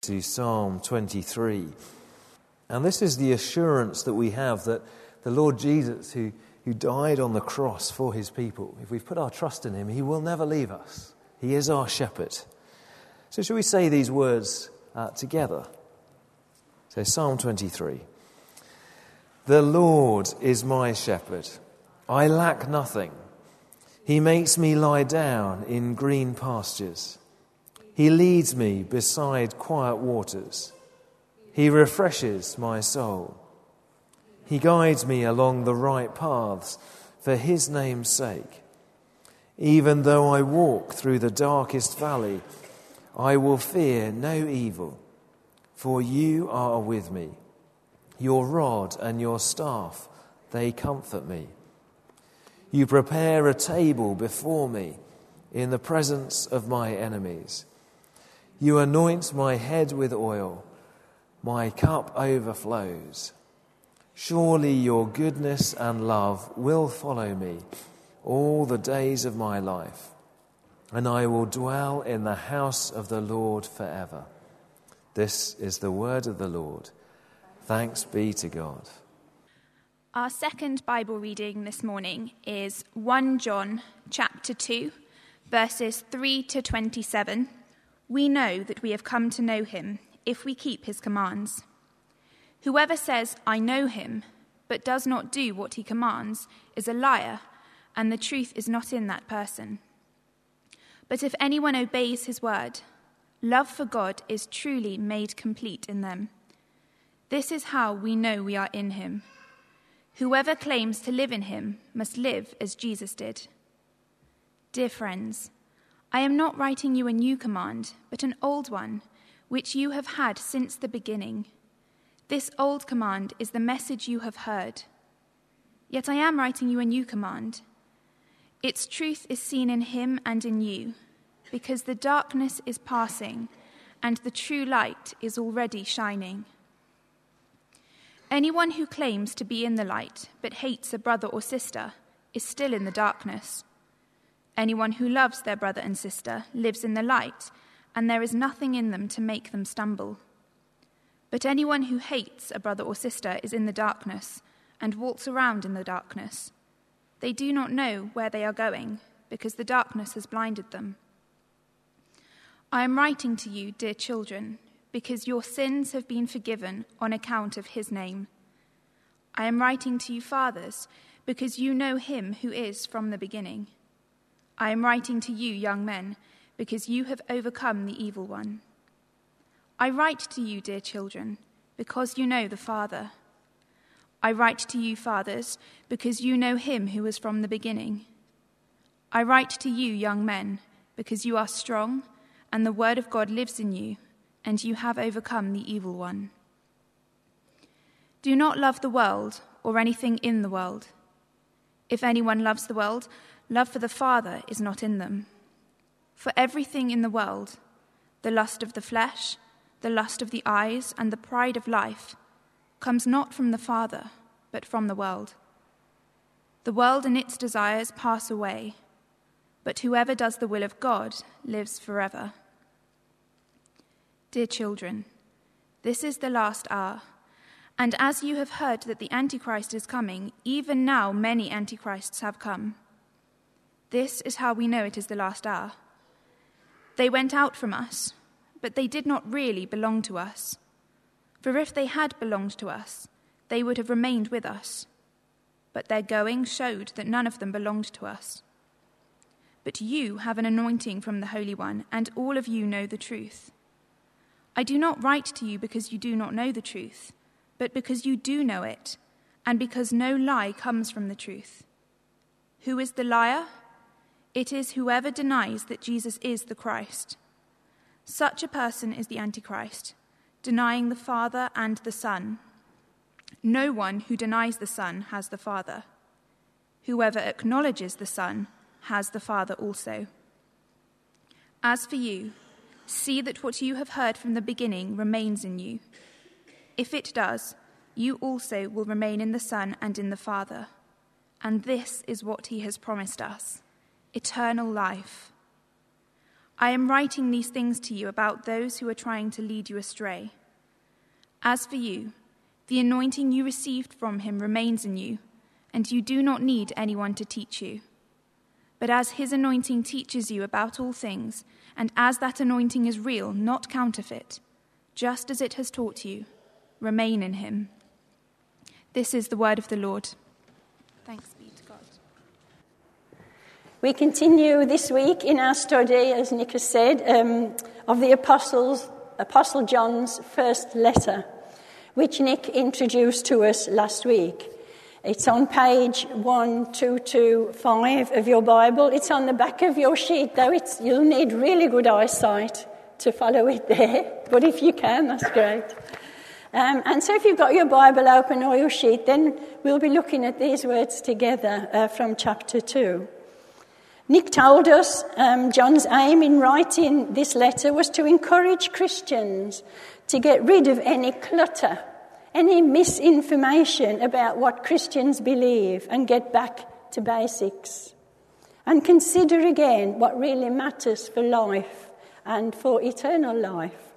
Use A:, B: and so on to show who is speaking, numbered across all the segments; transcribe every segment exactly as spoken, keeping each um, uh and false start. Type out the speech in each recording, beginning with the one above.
A: To Psalm twenty-three. And this is the assurance that we have that the Lord Jesus, who, who died on the cross for his people, if we've put our trust in him, he will never leave us. He is our shepherd. So shall we say these words uh, together? So Psalm twenty-three. The Lord is my shepherd. I lack nothing. He makes me lie down in green pastures. He leads me beside quiet waters. He refreshes my soul. He guides me along the right paths for his name's sake. Even though I walk through the darkest valley, I will fear no evil, for you are with me. Your rod and your staff, they comfort me. You prepare a table before me in the presence of my enemies. You anoint my head with oil. My cup overflows. Surely your goodness and love will follow me all the days of my life, and I will dwell in the house of the Lord forever. This is the word of the Lord. Thanks be to God.
B: Our second Bible reading this morning is First John chapter two, verses three to twenty-seven. We know that we have come to know him if we keep his commands. Whoever says, I know him, but does not do what he commands, is a liar, and the truth is not in that person. But if anyone obeys his word, love for God is truly made complete in them. This is how we know we are in him. Whoever claims to live in him must live as Jesus did. Dear friends, I am not writing you a new command, but an old one, which you have had since the beginning. This old command is the message you have heard. Yet I am writing you a new command. Its truth is seen in him and in you, because the darkness is passing, and the true light is already shining. Anyone who claims to be in the light, but hates a brother or sister, is still in the darkness. Anyone who loves their brother and sister lives in the light, and there is nothing in them to make them stumble. But anyone who hates a brother or sister is in the darkness and walks around in the darkness. They do not know where they are going, because the darkness has blinded them. I am writing to you, dear children, because your sins have been forgiven on account of his name. I am writing to you, fathers, because you know him who is from the beginning. I am writing to you, young men, because you have overcome the evil one. I write to you, dear children, because you know the Father. I write to you, fathers, because you know him who was from the beginning. I write to you, young men, because you are strong, and the word of God lives in you, and you have overcome the evil one. Do not love the world or anything in the world. If anyone loves the world, love for the Father is not in them. For everything in the world, the lust of the flesh, the lust of the eyes, and the pride of life, comes not from the Father, but from the world. The world and its desires pass away, but whoever does the will of God lives forever. Dear children, this is the last hour, and as you have heard that the Antichrist is coming, even now many Antichrists have come. This is how we know it is the last hour. They went out from us, but they did not really belong to us. For if they had belonged to us, they would have remained with us. But their going showed that none of them belonged to us. But you have an anointing from the Holy One, and all of you know the truth. I do not write to you because you do not know the truth, but because you do know it, and because no lie comes from the truth. Who is the liar? It is whoever denies that Jesus is the Christ. Such a person is the Antichrist, denying the Father and the Son. No one who denies the Son has the Father. Whoever acknowledges the Son has the Father also. As for you, see that what you have heard from the beginning remains in you. If it does, you also will remain in the Son and in the Father. And this is what he has promised us, eternal life. I am writing these things to you about those who are trying to lead you astray. As for you, the anointing you received from him remains in you, and you do not need anyone to teach you. But as his anointing teaches you about all things, and as that anointing is real, not counterfeit, just as it has taught you, remain in him. This is the word of the Lord. Thanks be to God.
C: We continue this week in our study, as Nick has said, um, of the Apostles, Apostle John's first letter, which Nick introduced to us last week. It's on page one two two five of your Bible. It's on the back of your sheet, though it's, you'll need really good eyesight to follow it there. But if you can, that's great. Um, and so if you've got your Bible open or your sheet, then we'll be looking at these words together uh, from chapter two. Nick told us um, John's aim in writing this letter was to encourage Christians to get rid of any clutter, any misinformation about what Christians believe, and get back to basics. And consider again what really matters for life and for eternal life.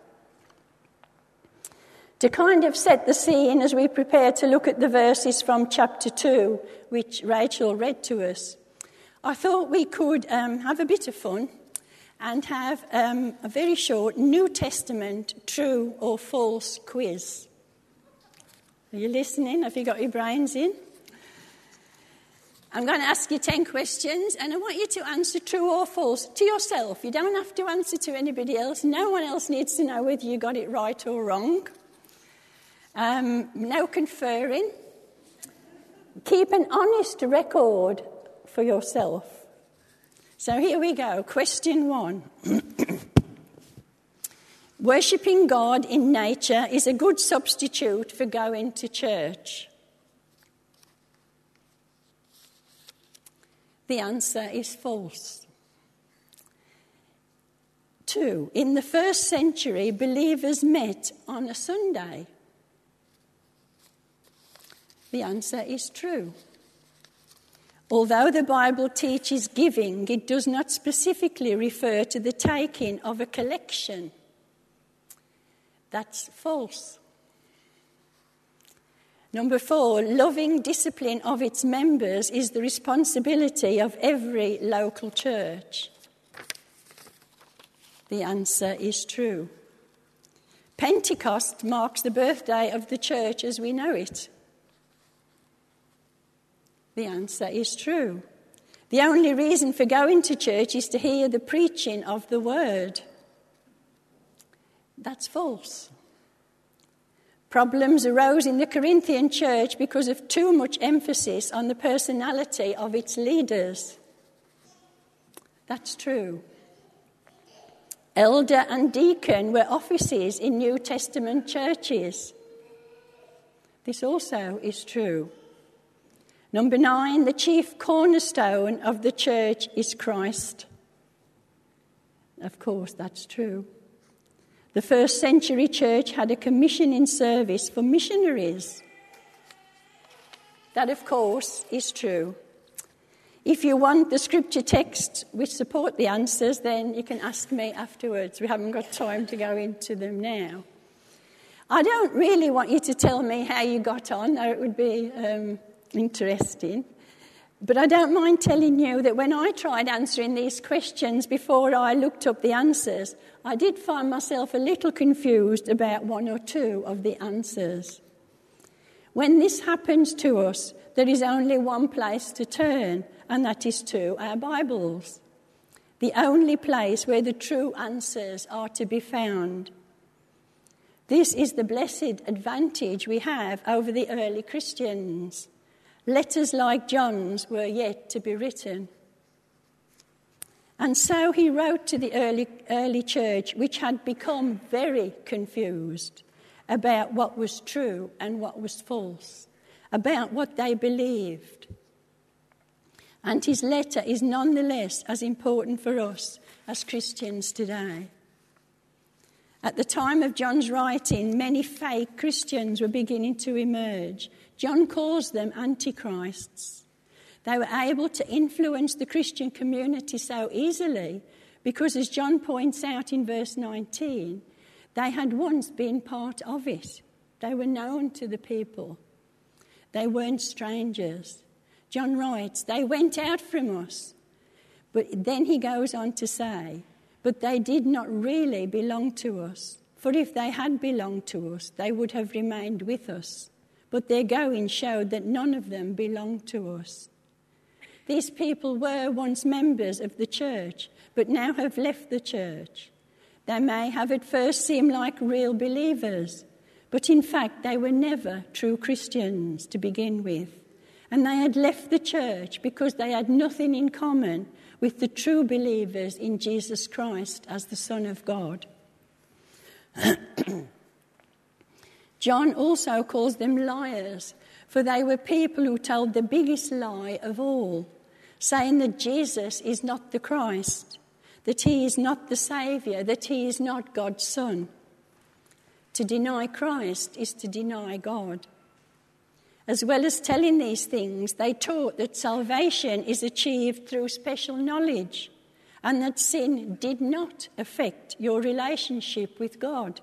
C: To kind of set the scene as we prepare to look at the verses from chapter two, which Rachel read to us, I thought we could um, have a bit of fun and have um, a very short New Testament true or false quiz. Are you listening? Have you got your brains in? I'm going to ask you ten questions, and I want you to answer true or false to yourself. You don't have to answer to anybody else. No one else needs to know whether you got it right or wrong. Um, no conferring. Keep an honest record for yourself. So here we go. Question one. Worshipping God in nature is a good substitute for going to church. The answer is false. Two. In the first century, believers met on a Sunday. The answer is true. Although the Bible teaches giving, it does not specifically refer to the taking of a collection. That's false. Number four, loving discipline of its members is the responsibility of every local church. The answer is true. Pentecost marks the birthday of the church as we know it. The answer is true. The only reason for going to church is to hear the preaching of the word. That's false. Problems arose in the Corinthian church because of too much emphasis on the personality of its leaders. That's true. Elder and deacon were offices in New Testament churches. This also is true. Number nine, the chief cornerstone of the church is Christ. Of course, that's true. The first century church had a commissioning service for missionaries. That, of course, is true. If you want the scripture texts which support the answers, then you can ask me afterwards. We haven't got time to go into them now. I don't really want you to tell me how you got on, though it would be um, interesting. But I don't mind telling you that when I tried answering these questions before I looked up the answers, I did find myself a little confused about one or two of the answers. When this happens to us, there is only one place to turn, and that is to our Bibles, the only place where the true answers are to be found. This is the blessed advantage we have over the early Christians. Letters like John's were yet to be written. And so he wrote to the early, early church, which had become very confused about what was true and what was false, about what they believed. And his letter is nonetheless as important for us as Christians today. At the time of John's writing, many fake Christians were beginning to emerge. John calls them antichrists. They were able to influence the Christian community so easily Because as John points out in verse nineteen, they had once been part of it. They were known to the people. They weren't strangers. John writes, they went out from us. But then he goes on to say, but they did not really belong to us. For if they had belonged to us, they would have remained with us. But their going showed that none of them belonged to us. These people were once members of the church, but now have left the church. They may have at first seemed like real believers, but in fact they were never true Christians to begin with. And they had left the church because they had nothing in common with the true believers in Jesus Christ as the Son of God. John also calls them liars, for they were people who told the biggest lie of all, saying that Jesus is not the Christ, that he is not the Saviour, that he is not God's Son. To deny Christ is to deny God. As well as telling these things, they taught that salvation is achieved through special knowledge and that sin did not affect your relationship with God.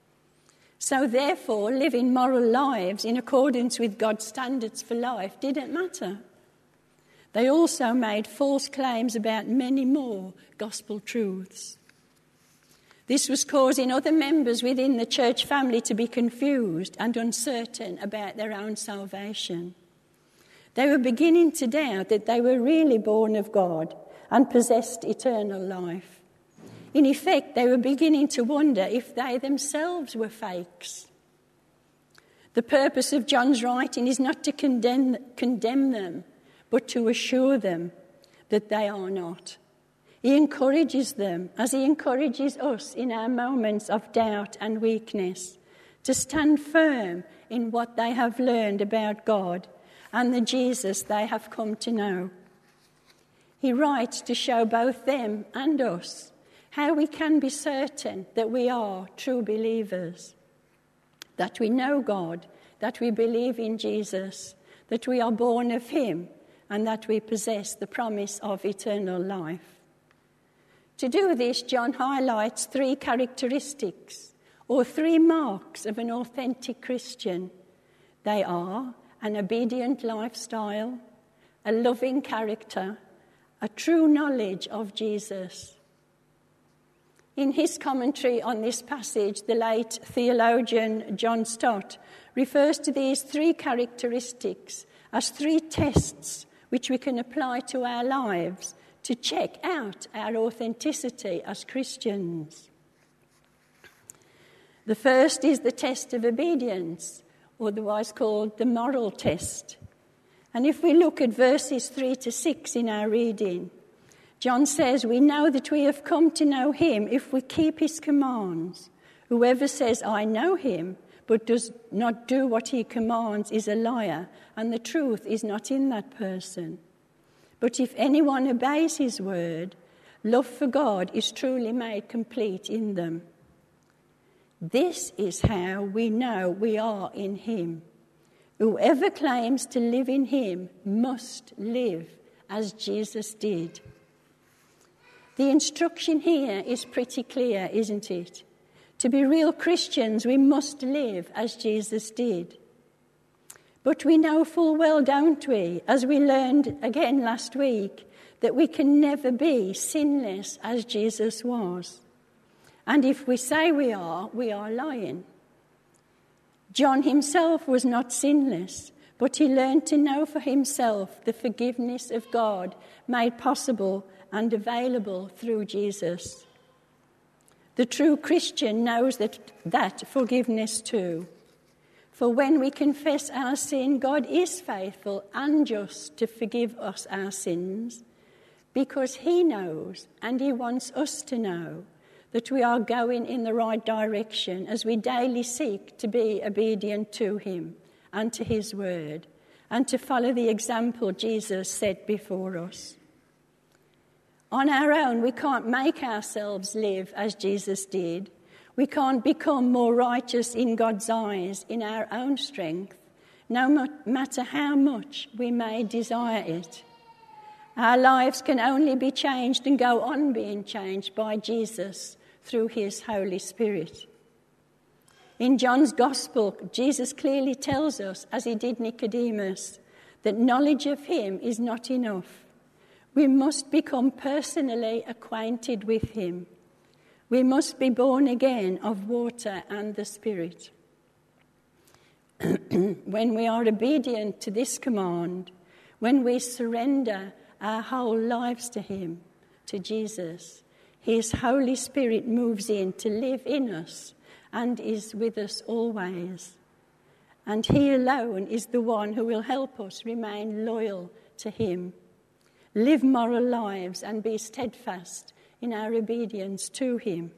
C: So therefore, living moral lives in accordance with God's standards for life didn't matter. They also made false claims about many more gospel truths. This was causing other members within the church family to be confused and uncertain about their own salvation. They were beginning to doubt that they were really born of God and possessed eternal life. In effect, they were beginning to wonder if they themselves were fakes. The purpose of John's writing is not to condemn, condemn them, but to assure them that they are not. He encourages them, as he encourages us in our moments of doubt and weakness, to stand firm in what they have learned about God and the Jesus they have come to know. He writes to show both them and us how we can be certain that we are true believers, that we know God, that we believe in Jesus, that we are born of him, and that we possess the promise of eternal life. To do this, John highlights three characteristics or three marks of an authentic Christian. They are an obedient lifestyle, a loving character, a true knowledge of Jesus. In his commentary on this passage, the late theologian John Stott refers to these three characteristics as three tests which we can apply to our lives to check out our authenticity as Christians. The first is the test of obedience, otherwise called the moral test. And if we look at verses three to six in our reading, John says, "We know that we have come to know him if we keep his commands. Whoever says, 'I know him,' but does not do what he commands is a liar, and the truth is not in that person. But if anyone obeys his word, love for God is truly made complete in them. This is how we know we are in him. Whoever claims to live in him must live as Jesus did." The instruction here is pretty clear, isn't it? To be real Christians, we must live as Jesus did. But we know full well, don't we, as we learned again last week, that we can never be sinless as Jesus was. And if we say we are, we are lying. John himself was not sinless, but he learned to know for himself the forgiveness of God made possible and available through Jesus. The true Christian knows that, that forgiveness too. For when we confess our sin, God is faithful and just to forgive us our sins, because he knows and he wants us to know that we are going in the right direction as we daily seek to be obedient to him and to his word and to follow the example Jesus set before us. On our own, we can't make ourselves live as Jesus did. We can't become more righteous in God's eyes in our own strength, no matter how much we may desire it. Our lives can only be changed and go on being changed by Jesus through his Holy Spirit. In John's Gospel, Jesus clearly tells us, as he did Nicodemus, that knowledge of him is not enough. We must become personally acquainted with him. We must be born again of water and the Spirit. When we are obedient to this command, when we surrender our whole lives to him, to Jesus, his Holy Spirit moves in to live in us and is with us always. And he alone is the one who will help us remain loyal to him, live moral lives and be steadfast in our obedience to him.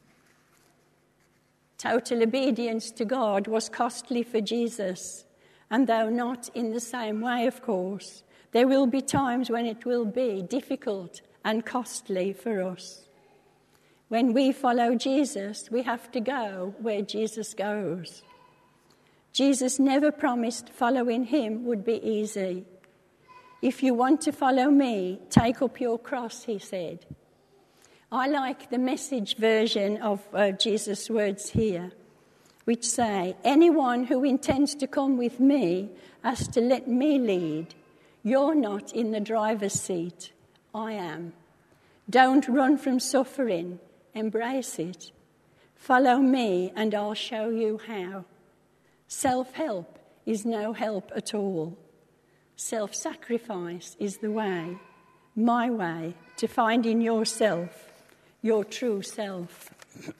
C: Total obedience to God was costly for Jesus, and though not in the same way, of course, there will be times when it will be difficult and costly for us. When we follow Jesus, we have to go where Jesus goes. Jesus never promised following him would be easy. If you want to follow me, take up your cross, he said. I like the Message version of uh, Jesus' words here, which say, anyone who intends to come with me has to let me lead. You're not in the driver's seat. I am. Don't run from suffering. Embrace it. Follow me and I'll show you how. Self-help is no help at all. Self-sacrifice is the way, my way, to finding yourself, your true self.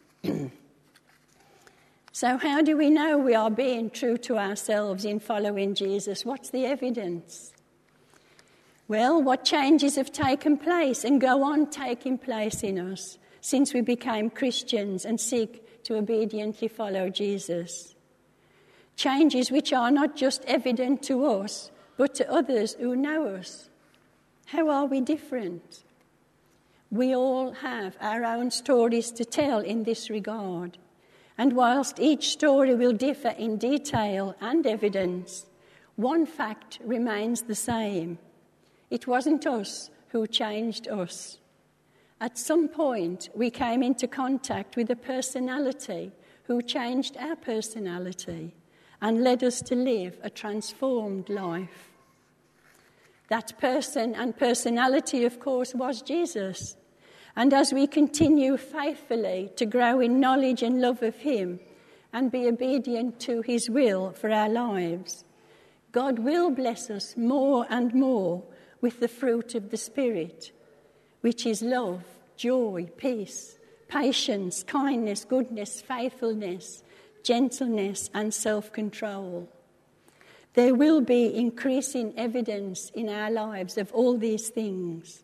C: So how do we know we are being true to ourselves in following Jesus? What's the evidence? Well, what changes have taken place and go on taking place in us since we became Christians and seek to obediently follow Jesus? Changes which are not just evident to us, but to others who know us. How are we different? We all have our own stories to tell in this regard. And whilst each story will differ in detail and evidence, one fact remains the same. It wasn't us who changed us. At some point, we came into contact with a personality who changed our personality and led us to live a transformed life. That person and personality, of course, was Jesus. And as we continue faithfully to grow in knowledge and love of him and be obedient to his will for our lives, God will bless us more and more with the fruit of the Spirit, which is love, joy, peace, patience, kindness, goodness, faithfulness, gentleness, and self-control. There will be increasing evidence in our lives of all these things.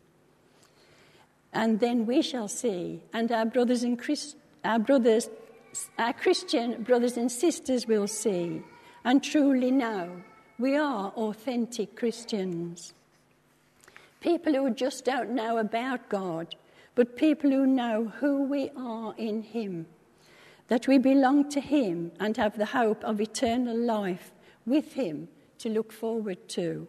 C: And then we shall see, and our brothers and Christ, our brothers, our Christian brothers and sisters will see, and truly know we are authentic Christians. People who just don't know about God, but people who know who we are in him, that we belong to him and have the hope of eternal life with him to look forward to.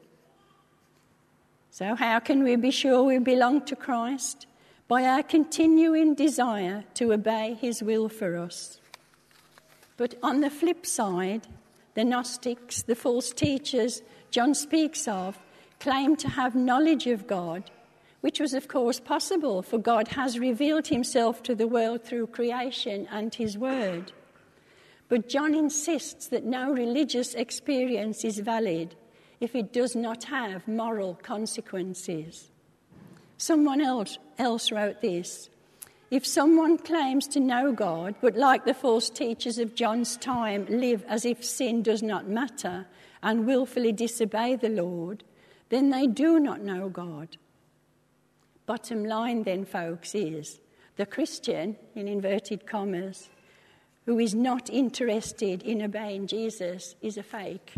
C: So how can we be sure we belong to Christ? By our continuing desire to obey his will for us. But on the flip side, the Gnostics, the false teachers John speaks of, claim to have knowledge of God, which was of course possible, for God has revealed himself to the world through creation and his word. But John insists that no religious experience is valid if it does not have moral consequences. Someone else, else wrote this: if someone claims to know God, but like the false teachers of John's time, live as if sin does not matter and willfully disobey the Lord, then they do not know God. Bottom line then, folks, is the Christian, in inverted commas, who is not interested in obeying Jesus is a fake.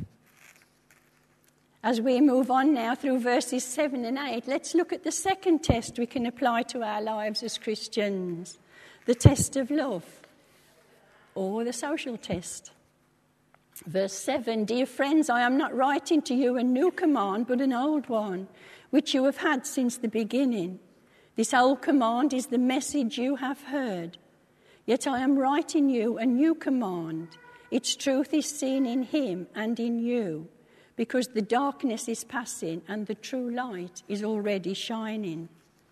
C: As we move on now through verses seven and eight, let's look at the second test we can apply to our lives as Christians, the test of love, or the social test. Verse seven, dear friends, I am not writing to you a new command, but an old one, which you have had since the beginning. This old command is the message you have heard. Yet I am writing you a new command. Its truth is seen in him and in you, because the darkness is passing and the true light is already shining.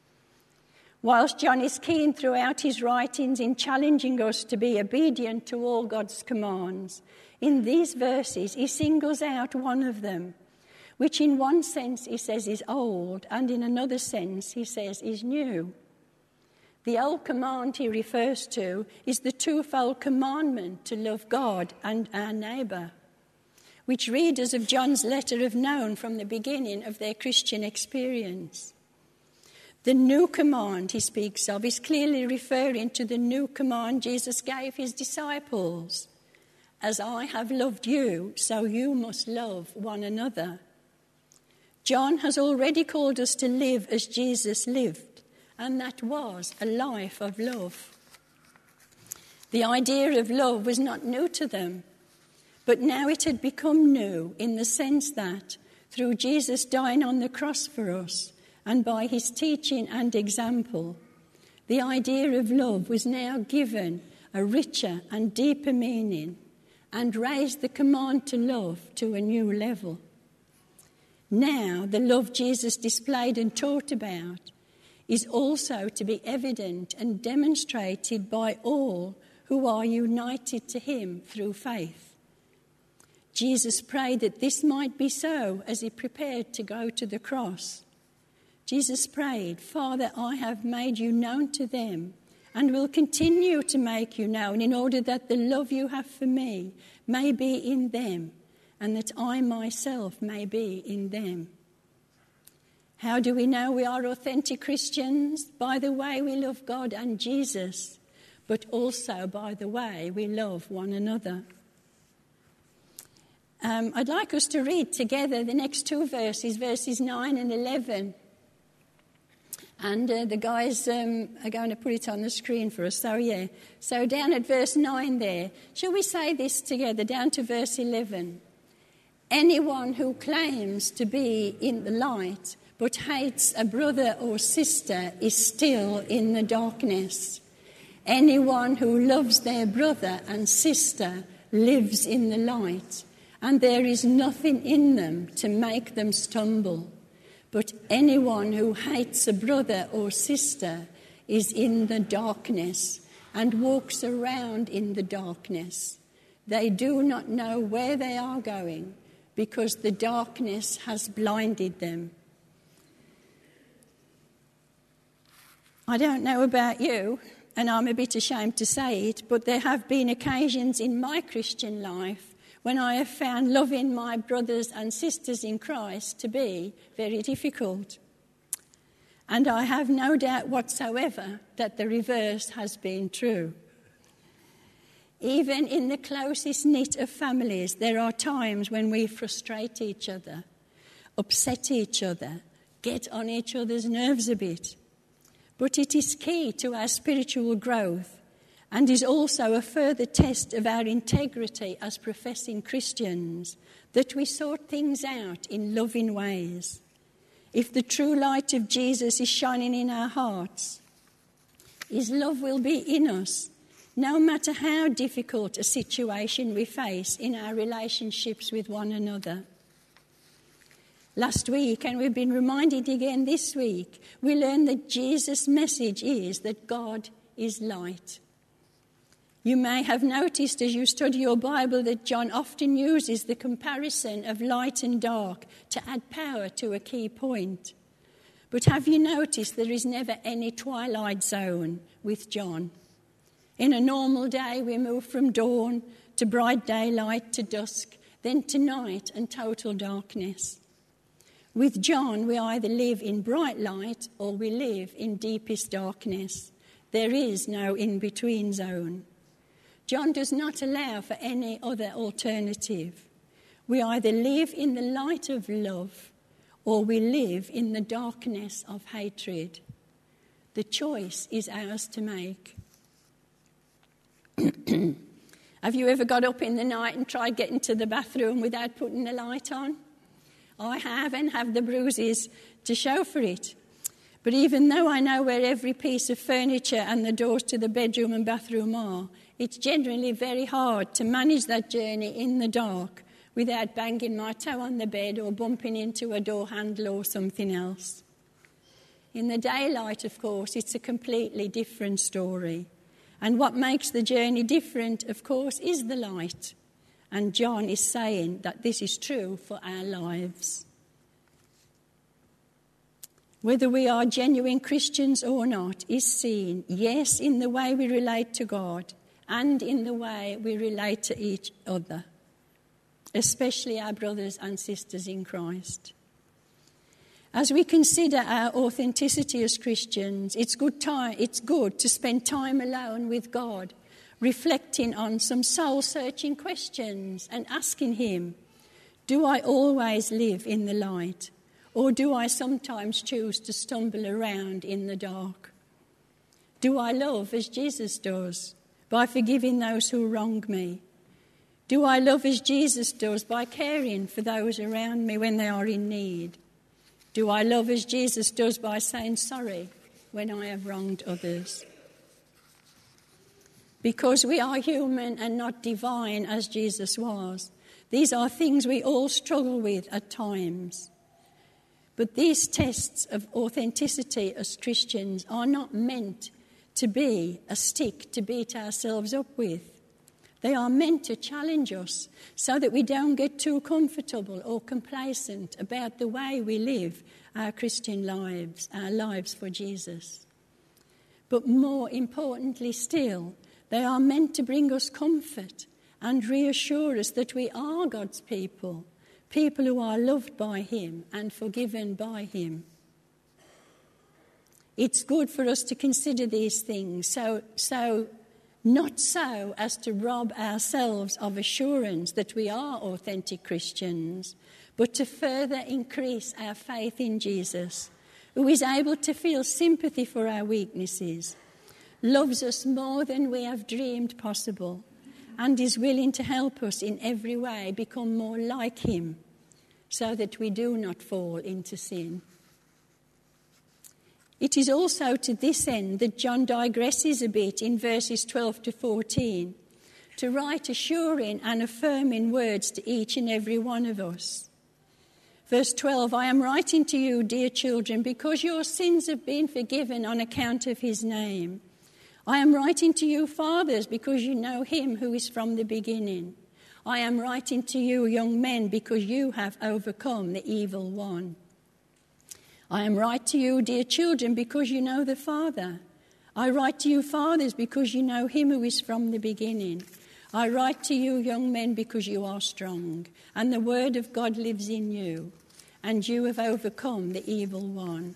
C: Whilst John is keen throughout his writings in challenging us to be obedient to all God's commands, in these verses he singles out one of them, which in one sense he says is old, and in another sense he says is new. The old command he refers to is the twofold commandment to love God and our neighbour, which readers of John's letter have known from the beginning of their Christian experience. The new command he speaks of is clearly referring to the new command Jesus gave his disciples. As I have loved you, so you must love one another. John has already called us to live as Jesus lived, and that was a life of love. The idea of love was not new to them, but now it had become new in the sense that, through Jesus dying on the cross for us, and by his teaching and example, the idea of love was now given a richer and deeper meaning and raised the command to love to a new level. Now, the love Jesus displayed and taught about is also to be evident and demonstrated by all who are united to him through faith. Jesus prayed that this might be so as he prepared to go to the cross. Jesus prayed, Father, I have made you known to them and will continue to make you known in order that the love you have for me may be in them and that I myself may be in them. How do we know we are authentic Christians? By the way we love God and Jesus, but also by the way we love one another. Um, I'd like us to read together the next two verses, verses nine and eleven. And uh, the guys um, are going to put it on the screen for us. So, yeah. So down at verse nine there, shall we say this together, down to verse eleven? Anyone who claims to be in the light but hates a brother or sister is still in the darkness. Anyone who loves their brother and sister lives in the light, and there is nothing in them to make them stumble. But anyone who hates a brother or sister is in the darkness and walks around in the darkness. They do not know where they are going because the darkness has blinded them. I don't know about you, and I'm a bit ashamed to say it, but there have been occasions in my Christian life when I have found loving my brothers and sisters in Christ to be very difficult. And I have no doubt whatsoever that the reverse has been true. Even in the closest knit of families, there are times when we frustrate each other, upset each other, get on each other's nerves a bit. But it is key to our spiritual growth and is also a further test of our integrity as professing Christians, that we sort things out in loving ways. If the true light of Jesus is shining in our hearts, his love will be in us, no matter how difficult a situation we face in our relationships with one another. Last week, and we've been reminded again this week, we learned that Jesus' message is that God is light. You may have noticed as you study your Bible that John often uses the comparison of light and dark to add power to a key point. But have you noticed there is never any twilight zone with John? In a normal day, we move from dawn to bright daylight to dusk, then to night and total darkness. With John, we either live in bright light or we live in deepest darkness. There is no in-between zone. John does not allow for any other alternative. We either live in the light of love or we live in the darkness of hatred. The choice is ours to make. Have you ever got up in the night and tried getting to the bathroom without putting the light on? I have, and have the bruises to show for it. But even though I know where every piece of furniture and the doors to the bedroom and bathroom are, it's generally very hard to manage that journey in the dark without banging my toe on the bed or bumping into a door handle or something else. In the daylight, of course, it's a completely different story. And what makes the journey different, of course, is the light. And John is saying that this is true for our lives. Whether we are genuine Christians or not is seen, yes, in the way we relate to God and in the way we relate to each other, especially our brothers and sisters in Christ. As we consider our authenticity as Christians, it's good time, it's good to spend time alone with God, reflecting on some soul-searching questions and asking him, do I always live in the light, or do I sometimes choose to stumble around in the dark? Do I love as Jesus does, by forgiving those who wrong me? Do I love as Jesus does by caring for those around me when they are in need? Do I love as Jesus does by saying sorry when I have wronged others? Because we are human and not divine as Jesus was, these are things we all struggle with at times. But these tests of authenticity as Christians are not meant to be a stick to beat ourselves up with. They are meant to challenge us so that we don't get too comfortable or complacent about the way we live our Christian lives, our lives for Jesus. But more importantly still, they are meant to bring us comfort and reassure us that we are God's people, people who are loved by him and forgiven by him. It's good for us to consider these things, so, so not so as to rob ourselves of assurance that we are authentic Christians, but to further increase our faith in Jesus, who is able to feel sympathy for our weaknesses, loves us more than we have dreamed possible, and is willing to help us in every way become more like him, so that we do not fall into sin. It is also to this end that John digresses a bit in verses twelve to fourteen to write assuring and affirming words to each and every one of us. Verse twelve, I am writing to you, dear children, because your sins have been forgiven on account of his name. I am writing to you, fathers, because you know him who is from the beginning. I am writing to you, young men, because you have overcome the evil one. I am writing to you, dear children, because you know the Father. I write to you, fathers, because you know him who is from the beginning. I write to you, young men, because you are strong, and the word of God lives in you, and you have overcome the evil one.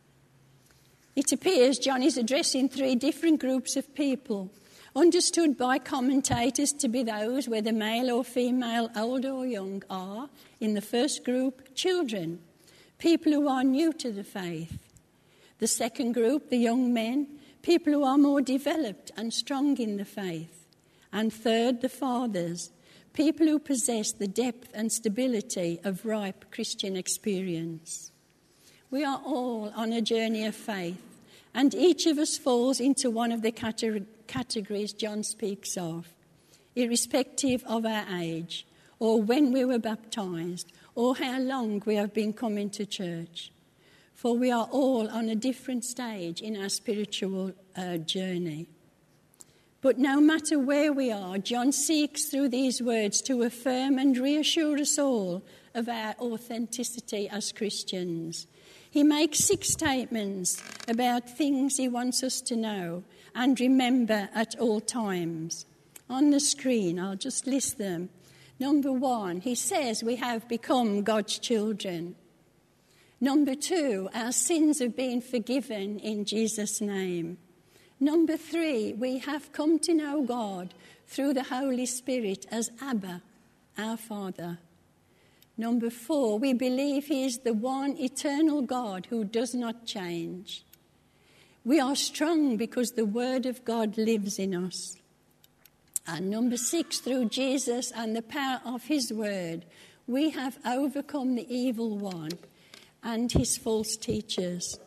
C: It appears John is addressing three different groups of people, understood by commentators to be those, whether male or female, old or young, are, in the first group, children, people who are new to the faith. The second group, the young men, people who are more developed and strong in the faith. And third, the fathers, people who possess the depth and stability of ripe Christian experience. We are all on a journey of faith, and each of us falls into one of the categories John speaks of, irrespective of our age, or when we were baptized, or how long we have been coming to church. For we are all on a different stage in our spiritual uh, journey. But no matter where we are, John seeks through these words to affirm and reassure us all of our authenticity as Christians. He makes six statements about things he wants us to know and remember at all times. On the screen, I'll just list them. Number one, he says we have become God's children. Number two, our sins have been forgiven in Jesus' name. Number three, we have come to know God through the Holy Spirit as Abba, our Father. Number four, we believe he is the one eternal God who does not change. We are strong because the Word of God lives in us. And number six, through Jesus and the power of his word, we have overcome the evil one and his false teachers.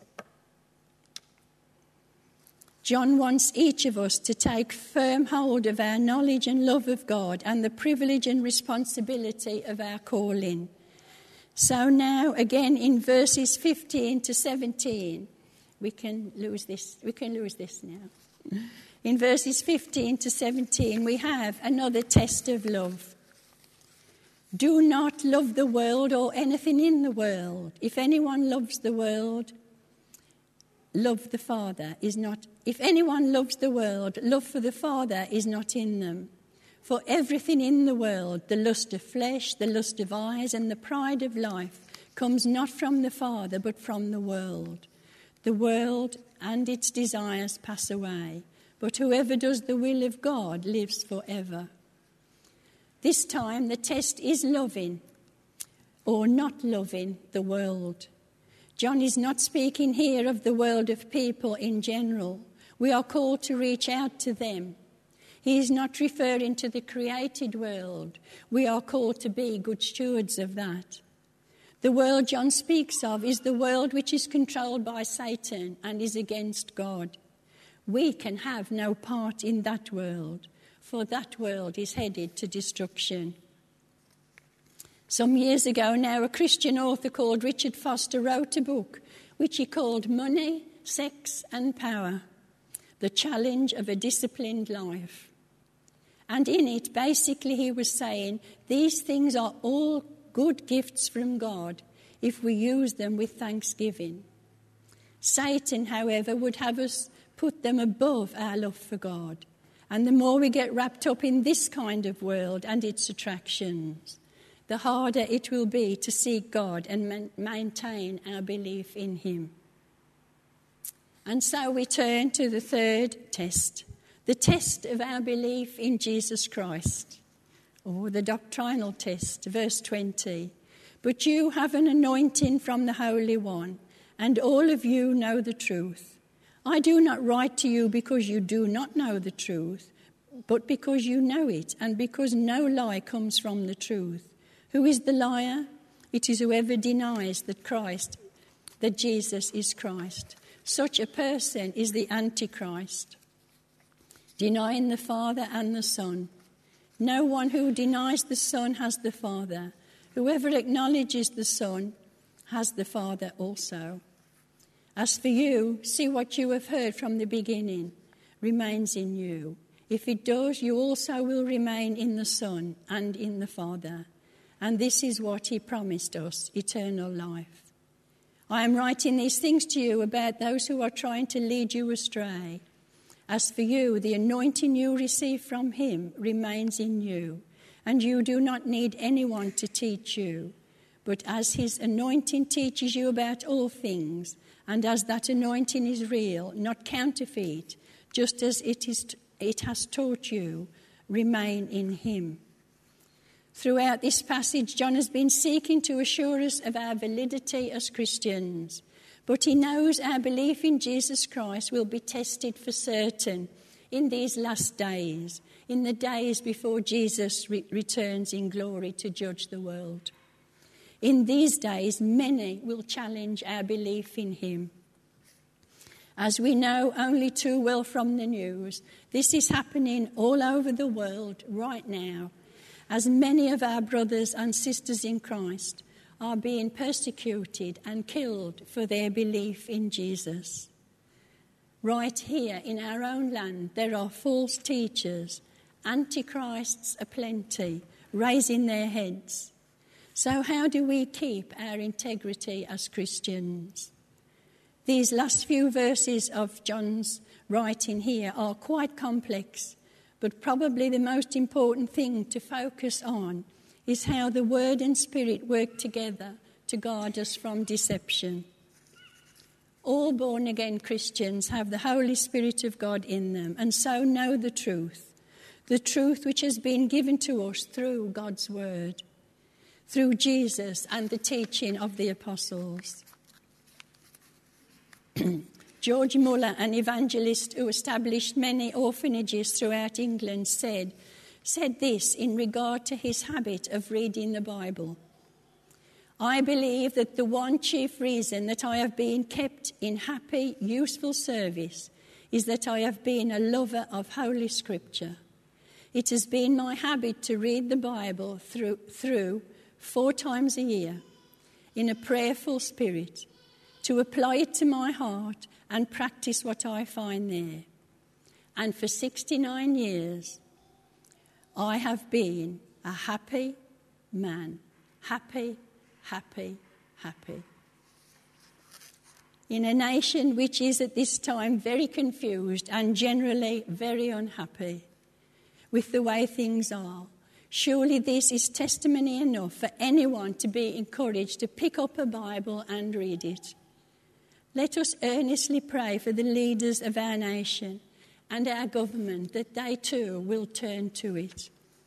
C: John wants each of us to take firm hold of our knowledge and love of God and the privilege and responsibility of our calling. So now, again, in verses fifteen to seventeen, we can lose this. We can lose this now. In verses fifteen to seventeen, we have another test of love. Do not love the world or anything in the world. If anyone loves the world, love the Father is not. If anyone loves the world, love for the Father is not in them. For everything in the world, the lust of flesh, the lust of eyes, and the pride of life, comes not from the Father, but from the world. The world and its desires pass away, but whoever does the will of God lives forever. This time the test is loving or not loving the world. John is not speaking here of the world of people in general. We are called to reach out to them. He is not referring to the created world. We are called to be good stewards of that. The world John speaks of is the world which is controlled by Satan and is against God. We can have no part in that world, for that world is headed to destruction. Some years ago now, a Christian author called Richard Foster wrote a book which he called Money, Sex and Power, The Challenge of a Disciplined Life. And in it, basically, he was saying, these things are all good gifts from God if we use them with thanksgiving. Satan, however, would have us put them above our love for God. And the more we get wrapped up in this kind of world and its attractions, the harder it will be to seek God and man- maintain our belief in him. And so we turn to the third test, the test of our belief in Jesus Christ, or the doctrinal test, verse twenty. But you have an anointing from the Holy One, and all of you know the truth. I do not write to you because you do not know the truth, but because you know it, and because no lie comes from the truth. Who is the liar? It is whoever denies that Christ, that Jesus is Christ. Such a person is the Antichrist, denying the Father and the Son. No one who denies the Son has the Father. Whoever acknowledges the Son has the Father also. As for you, see what you have heard from the beginning remains in you. If it does, you also will remain in the Son and in the Father. And this is what he promised us, eternal life. I am writing these things to you about those who are trying to lead you astray. As for you, the anointing you receive from him remains in you, and you do not need anyone to teach you. But as his anointing teaches you about all things, and as that anointing is real, not counterfeit, just as it is, it has taught you, remain in him. Throughout this passage, John has been seeking to assure us of our validity as Christians, but he knows our belief in Jesus Christ will be tested for certain in these last days, in the days before Jesus re- returns in glory to judge the world. In these days, many will challenge our belief in him. As we know only too well from the news, this is happening all over the world right now, as many of our brothers and sisters in Christ are being persecuted and killed for their belief in Jesus. Right here in our own land, there are false teachers, antichrists aplenty, raising their heads. So how do we keep our integrity as Christians? These last few verses of John's writing here are quite complex, but probably the most important thing to focus on is how the Word and Spirit work together to guard us from deception. All born-again Christians have the Holy Spirit of God in them, and so know the truth, the truth which has been given to us through God's Word, through Jesus and the teaching of the apostles. George Muller, an evangelist who established many orphanages throughout England, said said this in regard to his habit of reading the Bible. I believe that the one chief reason that I have been kept in happy, useful service is that I have been a lover of Holy Scripture. It has been my habit to read the Bible through, through four times a year in a prayerful spirit, to apply it to my heart and practice what I find there. And for sixty-nine years, I have been a happy man. Happy, happy, happy. In a nation which is at this time very confused and generally very unhappy with the way things are, surely this is testimony enough for anyone to be encouraged to pick up a Bible and read it. Let us earnestly pray for the leaders of our nation and our government that they too will turn to it.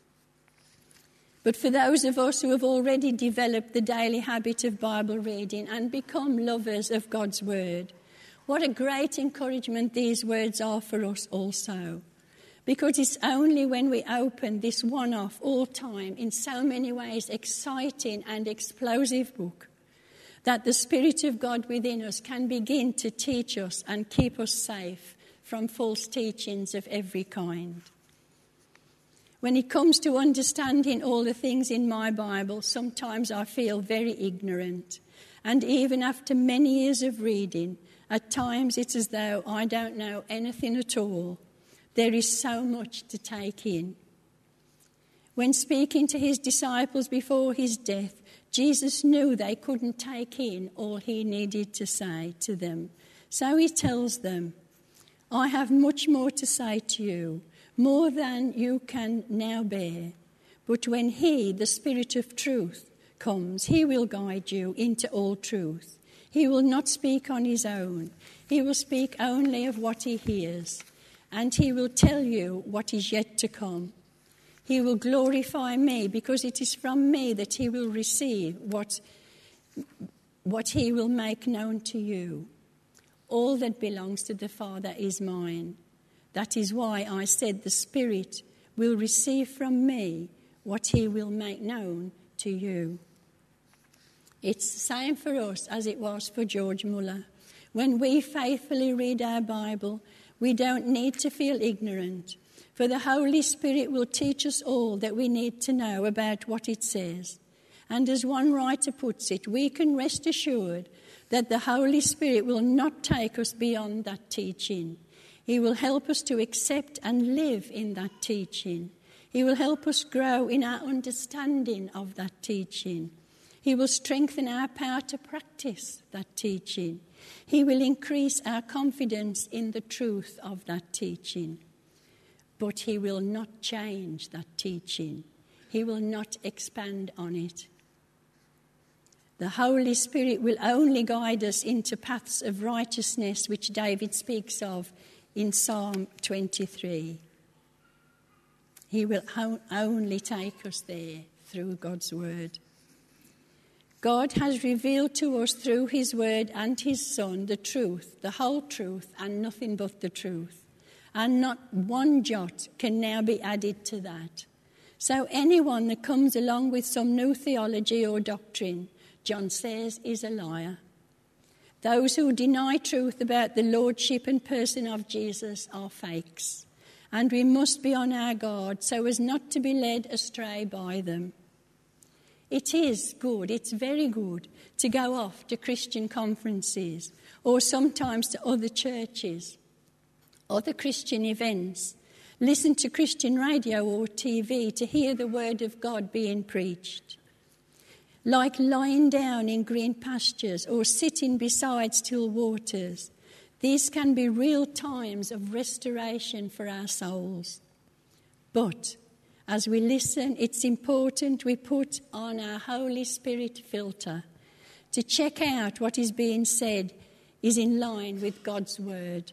C: But for those of us who have already developed the daily habit of Bible reading and become lovers of God's word, what a great encouragement these words are for us also. Because it's only when we open this one-off, all-time, in so many ways exciting and explosive book that the Spirit of God within us can begin to teach us and keep us safe from false teachings of every kind. When it comes to understanding all the things in my Bible, sometimes I feel very ignorant. And even after many years of reading, at times it's as though I don't know anything at all. There is so much to take in. When speaking to his disciples before his death, Jesus knew they couldn't take in all he needed to say to them. So he tells them, I have much more to say to you, more than you can now bear. But when he, the Spirit of truth, comes, he will guide you into all truth. He will not speak on his own. He will speak only of what he hears, and he will tell you what is yet to come. He will glorify me, because it is from me that he will receive what, what he will make known to you. All that belongs to the Father is mine. That is why I said the Spirit will receive from me what he will make known to you. It's the same for us as it was for George Muller. When we faithfully read our Bible, we don't need to feel ignorant, for the Holy Spirit will teach us all that we need to know about what it says. And as one writer puts it, we can rest assured that the Holy Spirit will not take us beyond that teaching. He will help us to accept and live in that teaching. He will help us grow in our understanding of that teaching. He will strengthen our power to practice that teaching. He will increase our confidence in the truth of that teaching. But he will not change that teaching. He will not expand on it. The Holy Spirit will only guide us into paths of righteousness, which David speaks of in Psalm twenty-three. He will only take us there through God's word. God has revealed to us through his word and his Son the truth, the whole truth, and nothing but the truth. And not one jot can now be added to that. So anyone that comes along with some new theology or doctrine, John says, is a liar. Those who deny truth about the lordship and person of Jesus are fakes, and we must be on our guard so as not to be led astray by them. It is good, it's very good, to go off to Christian conferences or sometimes to other churches, other Christian events, listen to Christian radio or T V to hear the word of God being preached. Like lying down in green pastures or sitting beside still waters, these can be real times of restoration for our souls. But as we listen, it's important we put on our Holy Spirit filter to check out what is being said is in line with God's word.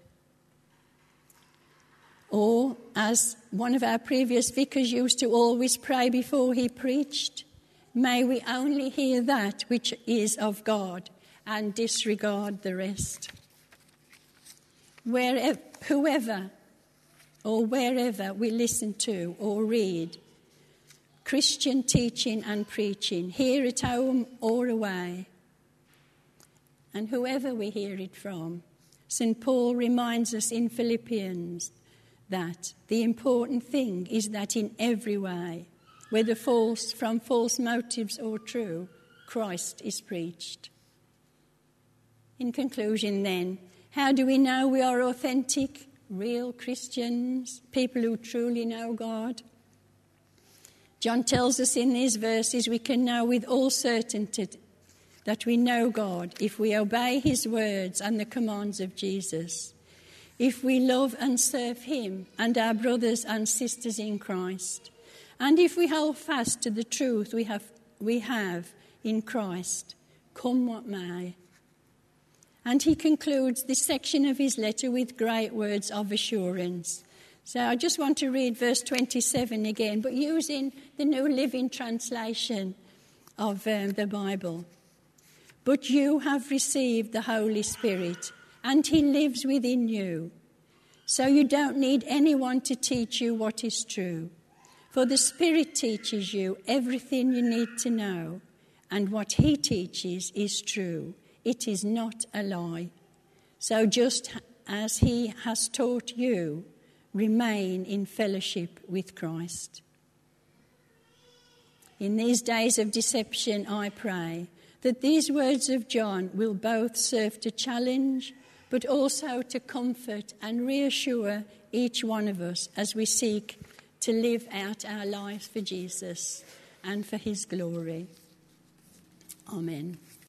C: Or, as one of our previous vicars used to always pray before he preached, may we only hear that which is of God and disregard the rest. Wherever, whoever or wherever we listen to or read Christian teaching and preaching, here at home or away, and whoever we hear it from, Saint Paul reminds us in Philippians that the important thing is that in every way, whether false, from false motives or true, Christ is preached. In conclusion then, how do we know we are authentic, real Christians, people who truly know God? John tells us in these verses we can know with all certainty that we know God if we obey his words and the commands of Jesus, if we love and serve him and our brothers and sisters in Christ, and if we hold fast to the truth we have, we have in Christ, come what may. And he concludes this section of his letter with great words of assurance. So I just want to read verse twenty-seven again, but using the New Living Translation of um, the Bible. But you have received the Holy Spirit, and he lives within you. So you don't need anyone to teach you what is true. For the Spirit teaches you everything you need to know, and what he teaches is true. It is not a lie. So just as he has taught you, remain in fellowship with Christ. In these days of deception, I pray that these words of John will both serve to challenge, but also to comfort and reassure each one of us as we seek to live out our lives for Jesus and for his glory. Amen.